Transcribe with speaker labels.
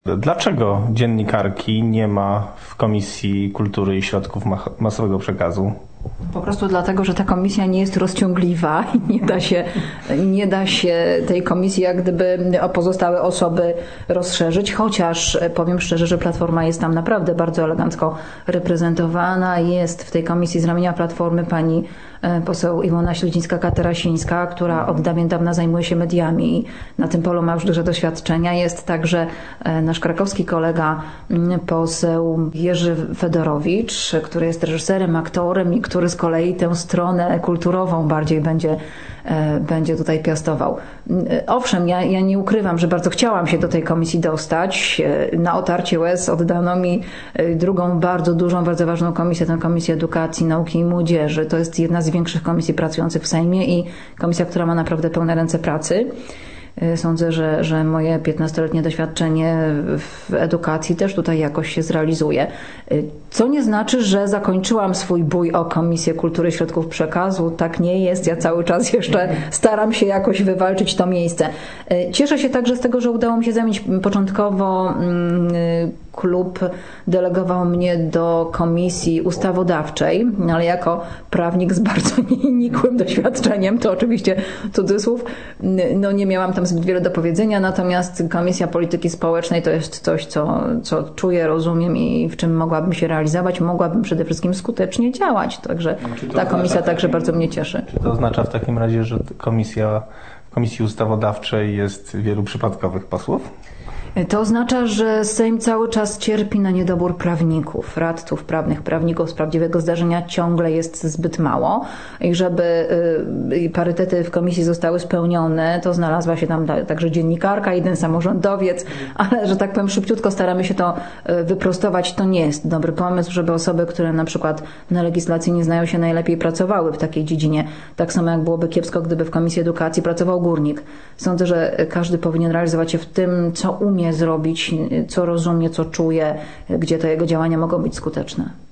Speaker 1: Dlaczego dziennikarki nie ma w Komisji Kultury i Środków Masowego Przekazu?
Speaker 2: Po prostu dlatego, że ta komisja nie jest rozciągliwa i nie da się tej komisji jak gdyby o pozostałe osoby rozszerzyć, chociaż powiem szczerze, że Platforma jest tam naprawdę bardzo elegancko reprezentowana. Jest w tej komisji z ramienia Platformy pani poseł Iwona Śledzińska-Katarasińska, która od dawien dawna zajmuje się mediami i na tym polu ma już duże doświadczenia. Jest także nasz krakowski kolega poseł Jerzy Fedorowicz, który jest reżyserem, aktorem i który z kolei tę stronę kulturową bardziej będzie tutaj piastował. Owszem, ja nie ukrywam, że bardzo chciałam się do tej komisji dostać. Na otarcie łez oddano mi drugą bardzo dużą, bardzo ważną komisję, tę Komisję Edukacji, Nauki i Młodzieży. To jest jedna z większych komisji pracujących w Sejmie i komisja, która ma naprawdę pełne ręce pracy. Sądzę, że moje 15-letnie doświadczenie w edukacji też tutaj jakoś się zrealizuje. Co nie znaczy, że zakończyłam swój bój o Komisję Kultury i Środków Przekazu. Tak nie jest. Ja cały czas jeszcze staram się jakoś wywalczyć to miejsce. Cieszę się także z tego, że udało mi się zamienić początkowo klub delegował mnie do Komisji Ustawodawczej, ale jako prawnik z bardzo nikłym doświadczeniem, to oczywiście cudzysłów, nie miałam tam zbyt wiele do powiedzenia, natomiast Komisja Polityki Społecznej to jest coś, co czuję, rozumiem i w czym mogłabym się realizować, mogłabym przede wszystkim skutecznie działać, także ta komisja także bardzo mnie cieszy.
Speaker 1: Czy to oznacza w takim razie, że w Komisji Ustawodawczej jest wielu przypadkowych posłów?
Speaker 2: To oznacza, że Sejm cały czas cierpi na niedobór prawników, radców prawnych, prawników z prawdziwego zdarzenia ciągle jest zbyt mało i żeby parytety w komisji zostały spełnione, to znalazła się tam także dziennikarka, jeden samorządowiec, ale że tak powiem szybciutko staramy się to wyprostować. To nie jest dobry pomysł, żeby osoby, które na przykład na legislacji nie znają się najlepiej, pracowały w takiej dziedzinie. Tak samo jak byłoby kiepsko, gdyby w Komisji Edukacji pracował górnik. Sądzę, że każdy powinien realizować się w tym, co umie zrobić, co rozumie, co czuje, gdzie te jego działania mogą być skuteczne.